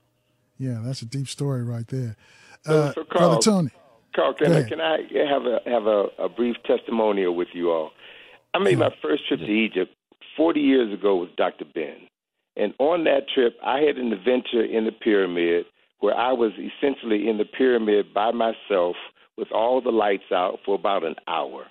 Yeah, that's a deep story right there. So, uh, so Carl, Brother Tony. Carl, can I, can I have a have a, a brief testimonial with you all? I made my first trip to Egypt forty years ago with Doctor Ben. And on that trip, I had an adventure in the pyramid where I was essentially in the pyramid by myself with all the lights out for about an hour.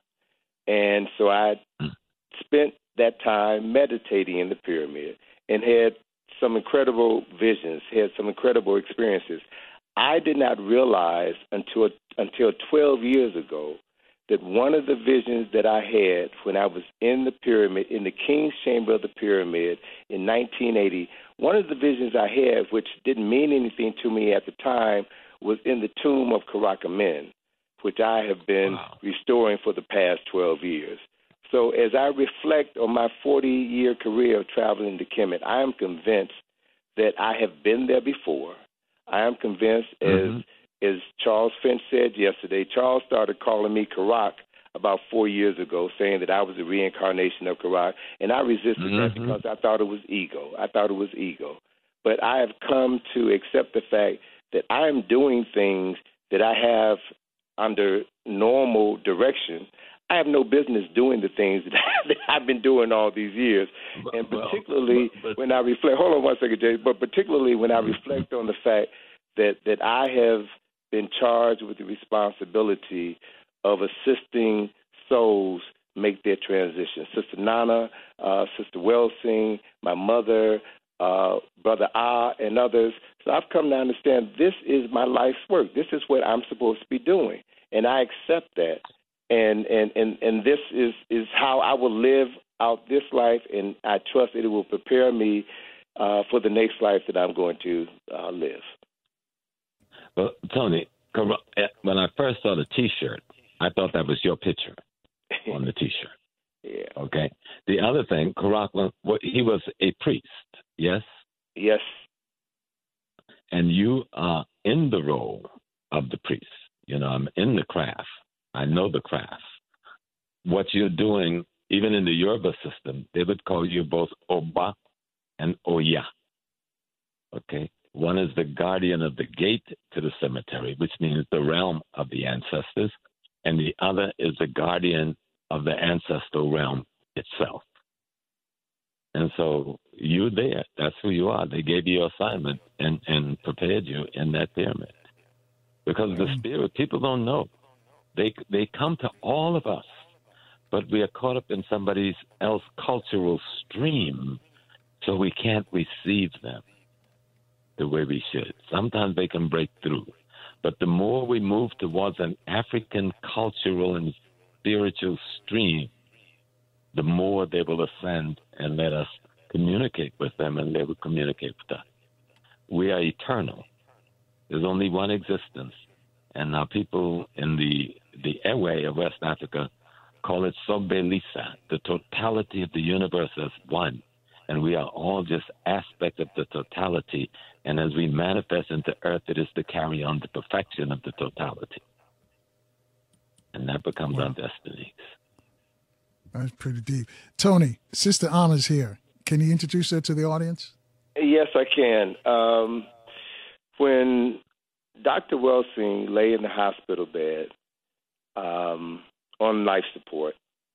And so I spent that time meditating in the pyramid and had some incredible visions, had some incredible experiences. I did not realize until until twelve years ago that one of the visions that I had when I was in the pyramid, in the King's Chamber of the Pyramid in nineteen eighty, one of the visions I had, which didn't mean anything to me at the time, was in the tomb of Karak Amen, which I have been wow. restoring for the past twelve years. So as I reflect on my forty-year career of traveling to Kemet, I am convinced that I have been there before. I am convinced, mm-hmm. as as Charles Finch said yesterday, Charles started calling me Karak about four years ago, saying that I was a reincarnation of Karak, and I resisted mm-hmm. that because I thought it was ego. I thought it was ego. But I have come to accept the fact that I am doing things that I have under normal direction. I have no business doing the things that I've been doing all these years. And particularly well, but, but, when I reflect, hold on one second, Jay, but particularly when I reflect on the fact that, that I have been charged with the responsibility of assisting souls make their transition. Sister Nana, uh, Sister Welsing, my mother, uh, Brother Ah, and others. So I've come to understand this is my life's work. This is what I'm supposed to be doing. And I accept that. And and, and, and this is, is how I will live out this life, and I trust that it will prepare me uh, for the next life that I'm going to uh, live. Well, Tony, when I first saw the T-shirt, I thought that was your picture on the T-shirt. Yeah. Okay. The other thing, Karak, well, he was a priest, yes? Yes. And you are in the role of the priest. You know, I'm in the craft. I know the craft. What you're doing, even in the Yoruba system, they would call you both Oba and Oya. Okay? One is the guardian of the gate to the cemetery, which means the realm of the ancestors, and the other is the guardian of the ancestral realm itself. And so you're there. That's who you are. They gave you your assignment and, and prepared you in that pyramid. Because the spirit, people don't know. They they come to all of us, but we are caught up in somebody else's cultural stream, so we can't receive them the way we should. Sometimes they can break through. But the more we move towards an African cultural and spiritual stream, the more they will ascend and let us communicate with them, and they will communicate with us. We are eternal. There's only one existence. And now people in the, the airway of West Africa call it Sobelisa, the totality of the universe as one. And we are all just aspects of the totality. And as we manifest into earth, it is to carry on the perfection of the totality. And that becomes wow. our destinies. That's pretty deep. Tony, Sister Anna's here. Can you introduce her to the audience? Yes, I can. Um, when Doctor Welsing lay in the hospital bed um, on life support,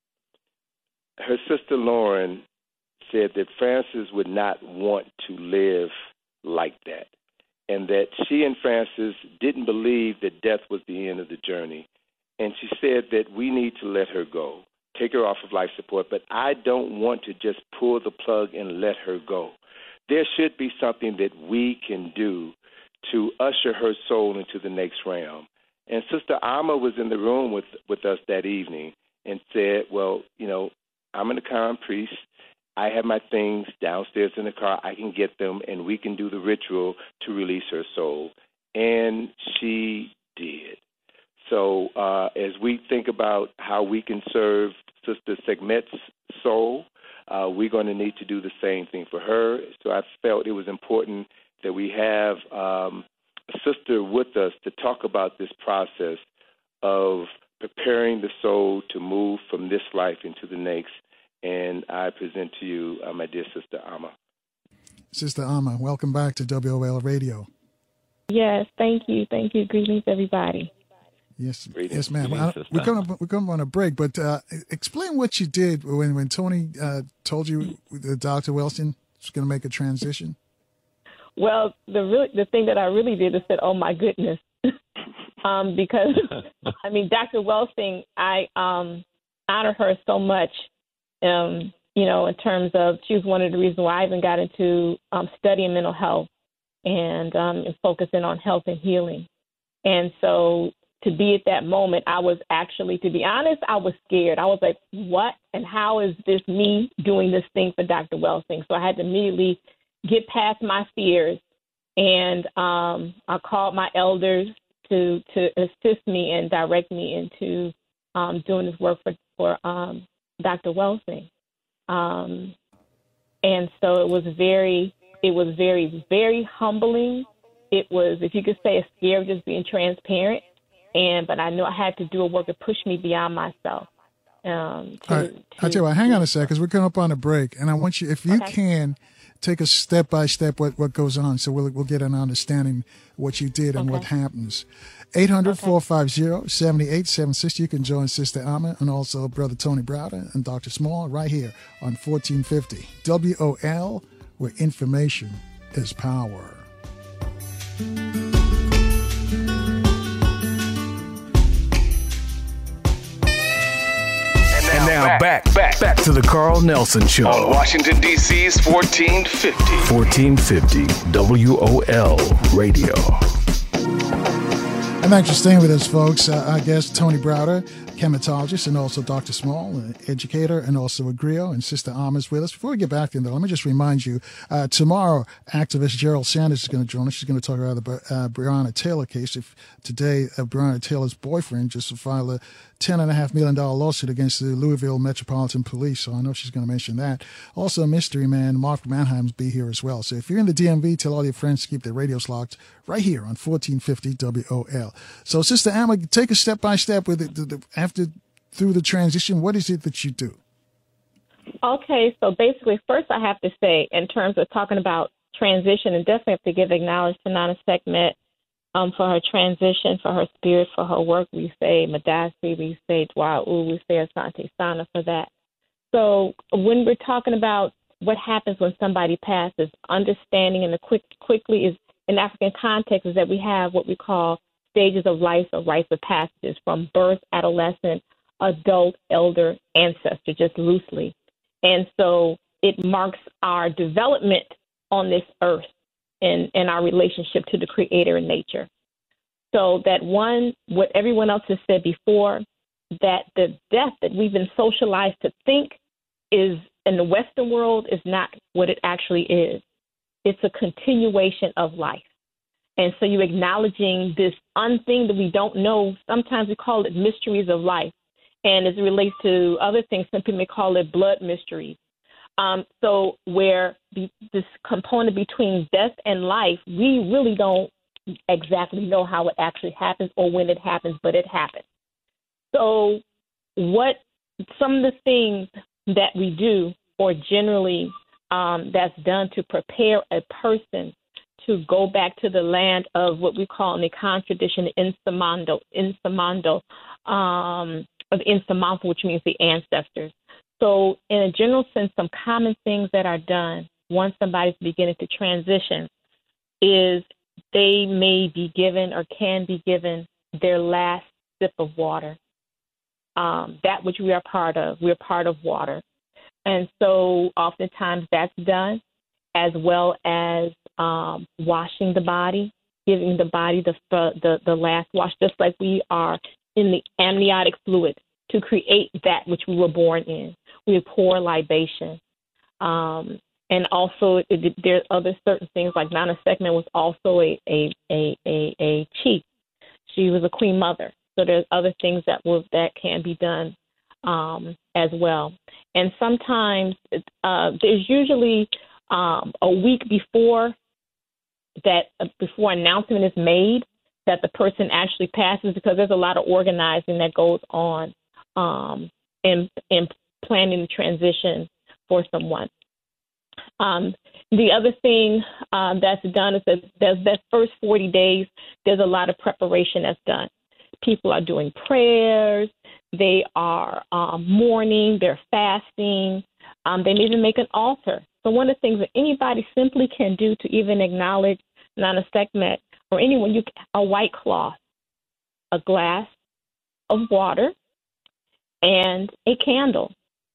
her sister Lauren said that Francis would not want to live like that, and that she and Francis didn't believe that death was the end of the journey. And she said that we need to let her go, take her off of life support, but I don't want to just pull the plug and let her go. there should be something that we can do to usher her soul into the next realm. And Sister Alma was in the room with, with us that evening and said, well, you know, I'm an Akan priest. I have my things downstairs in the car. I can get them, and we can do the ritual to release her soul. And she did. So uh, as we think about how we can serve Sister Sekhmet's soul, uh, we're going to need to do the same thing for her. So I felt it was important that we have um, a sister with us to talk about this process of preparing the soul to move from this life into the next. And I present to you uh, my dear Sister Alma. Sister Alma, welcome back to W O L Radio. Yes, thank you. Thank you. Greetings, everybody. Yes, Greetings. yes, ma'am. Greetings, I, we're coming. We're coming on a break, but uh, explain what you did when when Tony uh, told you that Doctor Wilson was going to make a transition. Well, the really, the thing that I really did is said, "Oh my goodness," um, because I mean, Doctor Welsing, I um, honor her so much. Um, you know, in terms of she was one of the reasons why I even got into um, studying mental health and, um, and focusing on health and healing. And so to be at that moment, I was actually, to be honest, I was scared. I was like, what and how is this me doing this thing for Doctor Welsing? So I had to immediately get past my fears. And um, I called my elders to to assist me and direct me into um, doing this work for, for um, Doctor Welsing. Um, and so it was very, it was very, very humbling. It was, if you could say, a scare of just being transparent. And, but I knew I had to do a work to push me beyond myself. Um, to, All right. to, I tell you what, hang on a second, because we're coming up on a break. And I want you, if you Okay. can, take us step by step what, what goes on, so we'll we'll get an understanding what you did and Okay. what happens. eight hundred, four five zero, seven eight seven six. You can join Sister Alma and also Brother Tony Browder and Doctor Small right here on fourteen fifty W O L, where information is power. And now back, back, back to the Carl Nelson Show. On Washington, D C's fourteen fifty. fourteen fifty W O L Radio. And thanks for staying with us, folks. Uh, our guest, Tony Browder, chematologist, and also Doctor Small, an educator, and also a griot, and Sister Alma's with us. Before we get back to them, though, let me just remind you, uh, tomorrow, activist Gerald Sanders is going to join us. She's going to talk about the uh, Breonna Taylor case. If today, uh, Breonna Taylor's boyfriend just filed a ten point five million dollars lawsuit against the Louisville Metropolitan Police, so I know she's going to mention that. Also, Mystery Man Mark Mannheim's be here as well. So if you're in the D M V, tell all your friends to keep their radios locked right here on fourteen fifty W O L. So, Sister Alma, take us step by step with it. The, the, after through the transition, what is it that you do? Okay, so basically, first I have to say, in terms of talking about transition, and definitely have to give acknowledgement to Nana Sekhmet um, for her transition, for her spirit, for her work. We say Madasi, we say Dwa'u, we say Asante Sana for that. So when we're talking about what happens when somebody passes, understanding in the quick quickly is in African context is that we have what we call stages of life or rites of passages from birth, adolescent, adult, elder, ancestor, just loosely. And so it marks our development on this earth and, and our relationship to the Creator and nature. So that one, what everyone else has said before, that the death that we've been socialized to think is in the Western world is not what it actually is. It's a continuation of life. And so you're acknowledging this unthing that we don't know. Sometimes we call it mysteries of life. And as it relates to other things, some people may call it blood mysteries. Um, so where the, this component between death and life, we really don't exactly know how it actually happens or when it happens, but it happens. So what some of the things that we do or generally um, that's done to prepare a person to go back to the land of what we call in the Akan tradition, Insamando, Insamando, um, of Insamanfo, which means the ancestors. So in a general sense, some common things that are done once somebody's beginning to transition is they may be given or can be given their last sip of water, um, that which we are part of. We're part of water. And so oftentimes that's done. as well as um, washing the body, giving the body the, the the last wash, just like we are in the amniotic fluid to create that which we were born in. We pour libation. Um, and also it, there are other certain things, like Nana Segment was also a, a, a, a, a chief. She was a queen mother. So there's other things that will, that can be done um, as well. And sometimes uh, there's usually um, a week before that, uh, before announcement is made that the person actually passes, because there's a lot of organizing that goes on um, in, in planning the transition for someone. Um, the other thing um, that's done is that there's that first forty days, there's a lot of preparation that's done. People are doing prayers, they are um, mourning, they're fasting, um, they may even make an altar. So one of the things that anybody simply can do to even acknowledge Nana Sekhmet, or anyone, you a white cloth, a glass of water, and a candle,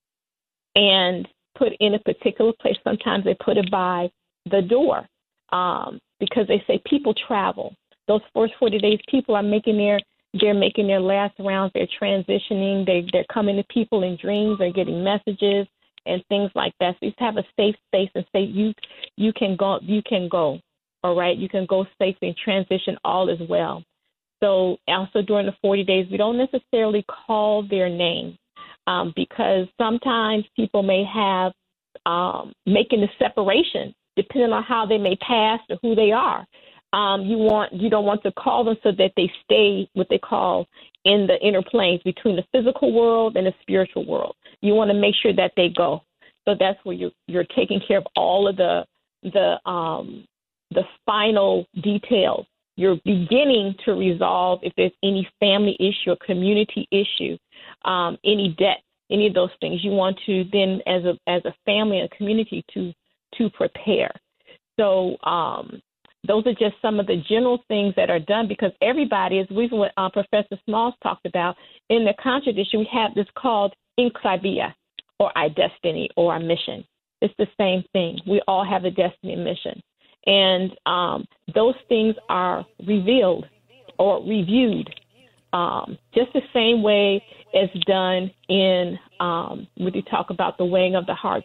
and put in a particular place. Sometimes they put it by the door um, because they say people travel. Those first forty days, people are making their they're making their last rounds. They're transitioning. They they're coming to people in dreams. They're getting messages and things like that. So you have a safe space and say you you can go you can go. All right, you can go safely and transition all as well. So also during the forty days, we don't necessarily call their name. Um, because sometimes people may have um, making the separation, depending on how they may pass or who they are. Um, you want you don't want to call them so that they stay what they call in the inner planes between the physical world and the spiritual world. You want to make sure that they go. So that's where you're you're taking care of all of the the um, the final details. You're beginning to resolve if there's any family issue or community issue, um, any debt, any of those things. You want to then, as a as a family and a community, to to prepare. So um, those are just some of the general things that are done, because everybody, as we've what uh, Professor Smalls talked about in the Contra tradition, we have this called Inklabia, or our destiny, or our mission. It's the same thing. We all have a destiny and mission. And um, those things are revealed or reviewed um, just the same way as done in um, when you talk about the weighing of the heart.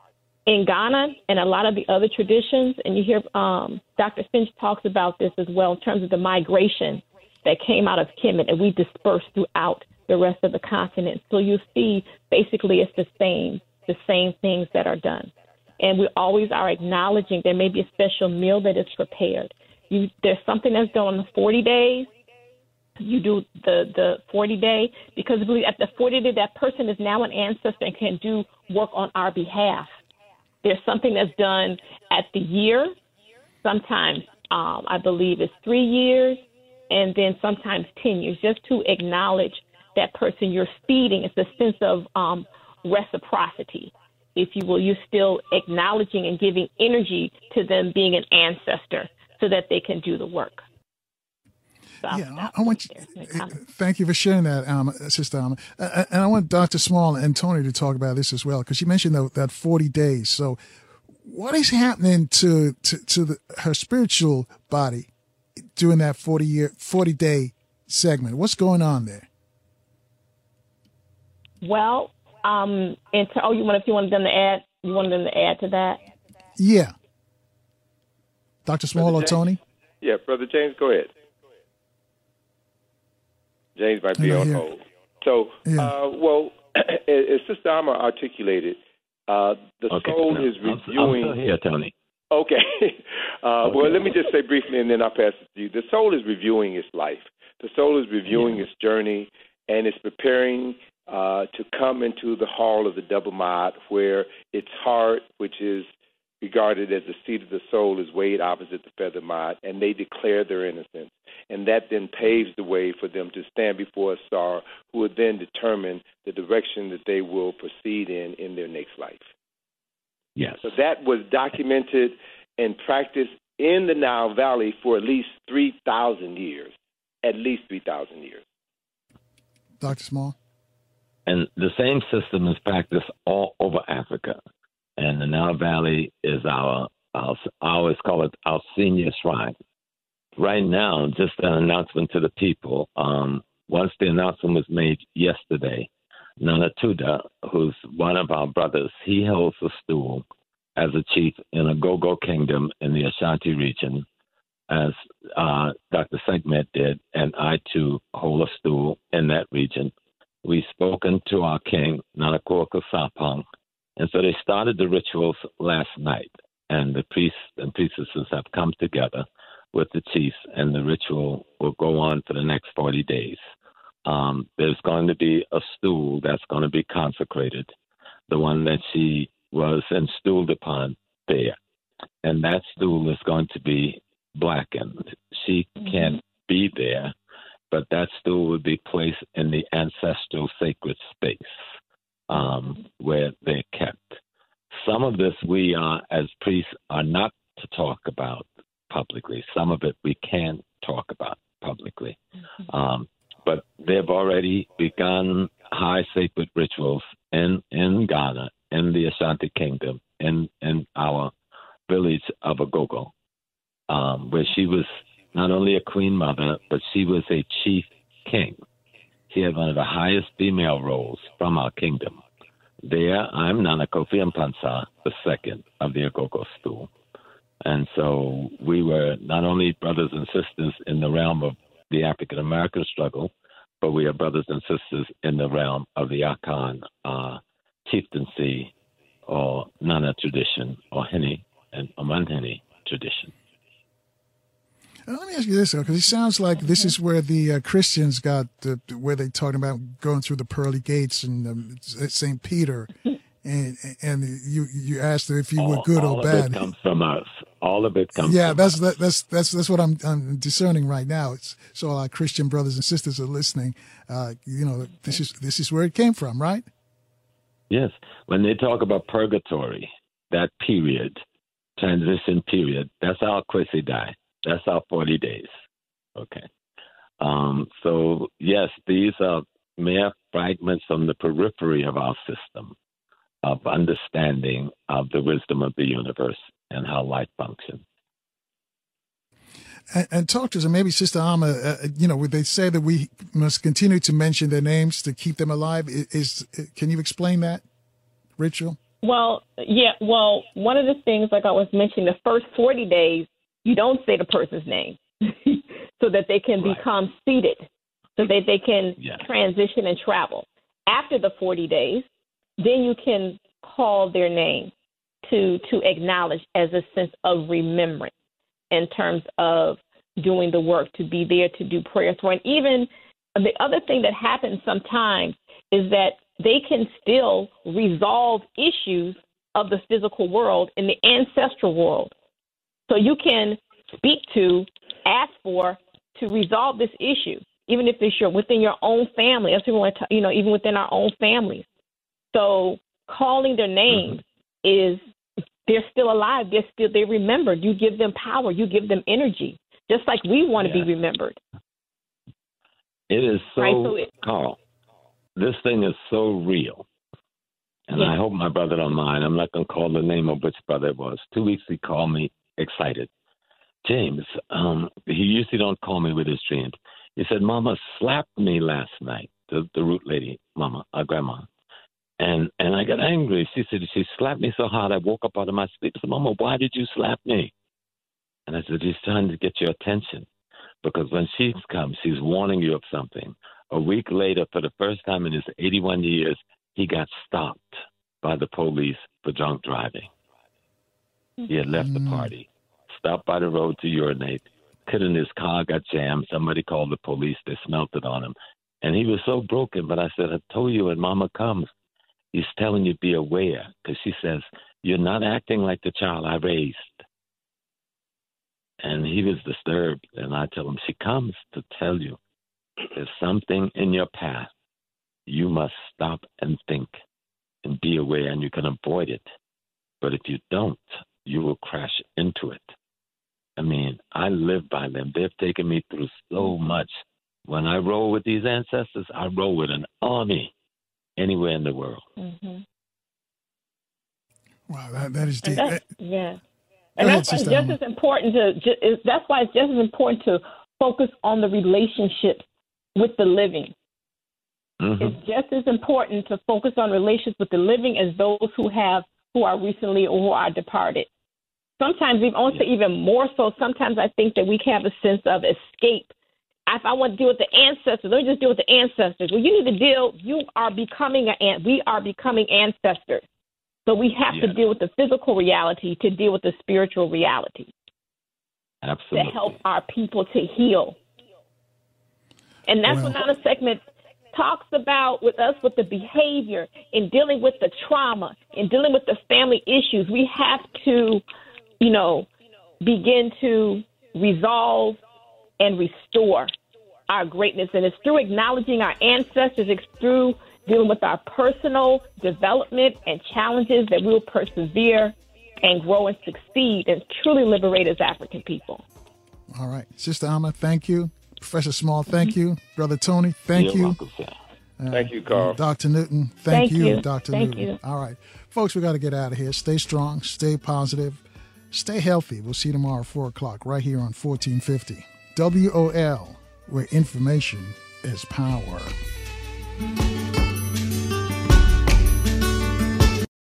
In Ghana and a lot of the other traditions, and you hear um, Doctor Finch talks about this as well in terms of the migration that came out of Kemet and we dispersed throughout the rest of the continent. So you see basically it's the same, the same things that are done. And we always are acknowledging there may be a special meal that is prepared. You, there's something that's done on the forty days. You do the, the forty day, because I believe at the forty day, that person is now an ancestor and can do work on our behalf. There's something that's done at the year. Sometimes um, I believe it's three years, and then sometimes ten years, just to acknowledge that person you're feeding. It's a sense of um, reciprocity, if you will. You're still acknowledging and giving energy to them being an ancestor so that they can do the work. So yeah, I, I want you, thank you for sharing that, um, Sister Alma. Uh, and I want Doctor Small and Tony to talk about this as well, because you mentioned the, that forty days. So what is happening to, to, to the, her spiritual body during that forty year, forty day segment? What's going on there? Well, Um, and to, oh, you want if you wanted them to add, you wanted them to add to that? Yeah. Doctor Small or James? Tony? Yeah, Brother James, go ahead. James might be on here. hold. So, Yeah. uh, well, as Sister Alma articulated, uh, the Okay, soul no, is I'm, reviewing. I'm still here, Tony. Okay. Uh, Okay. Well, let me just say briefly, and then I'll pass it to you. The soul is reviewing its life. The soul is reviewing Yeah. its journey, and it's preparing uh, to come into the hall of the double ma'at, where its heart, which is regarded as the seat of the soul, is weighed opposite the feather ma'at, and they declare their innocence. And that then paves the way for them to stand before a star, who would then determine the direction that they will proceed in in their next life. Yes. So that was documented and practiced in the Nile Valley for at least three thousand years, at least three thousand years. Doctor Small? And the same system is practiced all over Africa. And the Nile Valley is our our, I always call it our senior shrine. Right now, just an announcement to the people. Um, once the announcement was made yesterday, Nana Tuda, who's one of our brothers, he holds a stool as a chief in a Gogo kingdom in the Ashanti region, as uh, Doctor Segmet did, and I too hold a stool in that region. We've spoken to our king, Nana Kouaka Sapong, and so they started the rituals last night, and the priests and priestesses have come together with the chiefs, and the ritual will go on for the next forty days. Um, there's going to be a stool that's going to be consecrated, the one that she was installed upon there. And that stool is going to be blackened. She mm-hmm. can't be there, but that stool will be placed in the ancestral sacred space um, where they're kept. Some of this we are, as priests, are not to talk about publicly. Some of it we can talk about publicly. Mm-hmm. Um, but they've already begun high sacred rituals in, in Ghana, in the Ashanti Kingdom, in, in our village of Agogo, um, where she was not only a queen mother, but she was a chief king. She had one of the highest female roles from our kingdom. There, I'm Nana Kofi Mpansa, the second of the Agogo stool. And so we were not only brothers and sisters in the realm of the African-American struggle, but we are brothers and sisters in the realm of the Akan uh, chieftaincy or Nana tradition or Hene and Omanhene tradition. Uh, let me ask you this, because it sounds like this is where the uh, Christians got, the, where they talking about going through the pearly gates and um, Saint Peter. And and you you asked if you were all, good all or of bad. It comes from us. All of it comes. Yeah, from that's us. that, that's that's that's what I'm I'm discerning right now. It's so our Christian brothers and sisters are listening. Uh, you know, this is this is where it came from, right? Yes. When they talk about purgatory, that period, transition period, that's our Kwesi Dai. That's our forty days. Okay. Um, so yes, these are mere fragments from the periphery of our system of understanding of the wisdom of the universe and how life functions. And, and talk to us, and maybe Sister Alma, uh, you know, they say that we must continue to mention their names to keep them alive. Is, is can you explain that ritual? Well, yeah, well, one of the things, like I was mentioning, the first forty days, you don't say the person's name so that they can right. become seated, so that they can yes. transition and travel. After the forty days, then you can call their name to to acknowledge as a sense of remembrance in terms of doing the work, to be there to do prayers for. And even the other thing that happens sometimes is that they can still resolve issues of the physical world in the ancestral world. So you can speak to, ask for, to resolve this issue, even if it's your, within your own family. As people want to, you know, even within our own families. So calling their names mm-hmm. is, they're still alive. They're still, they remembered. You give them power. You give them energy, just like we want to yeah. be remembered. It is so, right? so it, Carl, this thing is so real. And yeah. I hope my brother don't mind. I'm not going to call the name of which brother it was. Two weeks he called me excited. James, um, he usually don't call me with his dreams. He said, Mama slapped me last night, the, the root lady, Mama, our grandma. And and I got angry. She said, she slapped me so hard I woke up out of my sleep. I said, Mama, why did you slap me? And I said, she's trying to get your attention. Because when she comes, she's warning you of something. A week later, for the first time in his eighty-one years, he got stopped by the police for drunk driving. He had left the party, stopped by the road to urinate, kid in his car got jammed. Somebody called the police. They smelt it on him. And he was so broken. But I said, I told you when Mama comes, he's telling you be aware, because she says, you're not acting like the child I raised. And he was disturbed. And I tell him, she comes to tell you there's something in your path. You must stop and think and be aware, and you can avoid it. But if you don't, you will crash into it. I mean, I live by them. They've taken me through so much. When I roll with these ancestors, I roll with an army anywhere in the world. Mm-hmm. Wow, that, that is deep. That, yeah. And Go that's ahead, why it's Sister just Alma. as important to. ju- is- That's why it's just as important to focus on the relationships with the living. Mhm. It's just as important to focus on relationships with the living as those who have who are recently or who are departed. Sometimes, even, I want to say even more so, sometimes I think that we have a sense of escape. If I want to deal with the ancestors, let me just deal with the ancestors. Well, you need to deal, you are becoming, an, we are becoming ancestors. So we have Yes. to deal with the physical reality to deal with the spiritual reality Absolutely. to help our people to heal. And that's Well- what Nana segment talks about with us, with the behavior, in dealing with the trauma, in dealing with the family issues. We have to, you know, begin to resolve and restore our greatness. And it's through acknowledging our ancestors, it's through dealing with our personal development and challenges that we will persevere and grow and succeed and truly liberate as African people. All right. Sister Alma, thank you. Professor Small, thank you. Brother Tony, thank You're you. welcome, sir. Uh, Thank you, Carl. Doctor Newton, thank, Thank you, you. Doctor Thank Newton. you. All right. Folks, we got to get out of here. Stay strong, stay positive, stay healthy. We'll see you tomorrow at four o'clock right here on fourteen fifty. W O L, where information is power.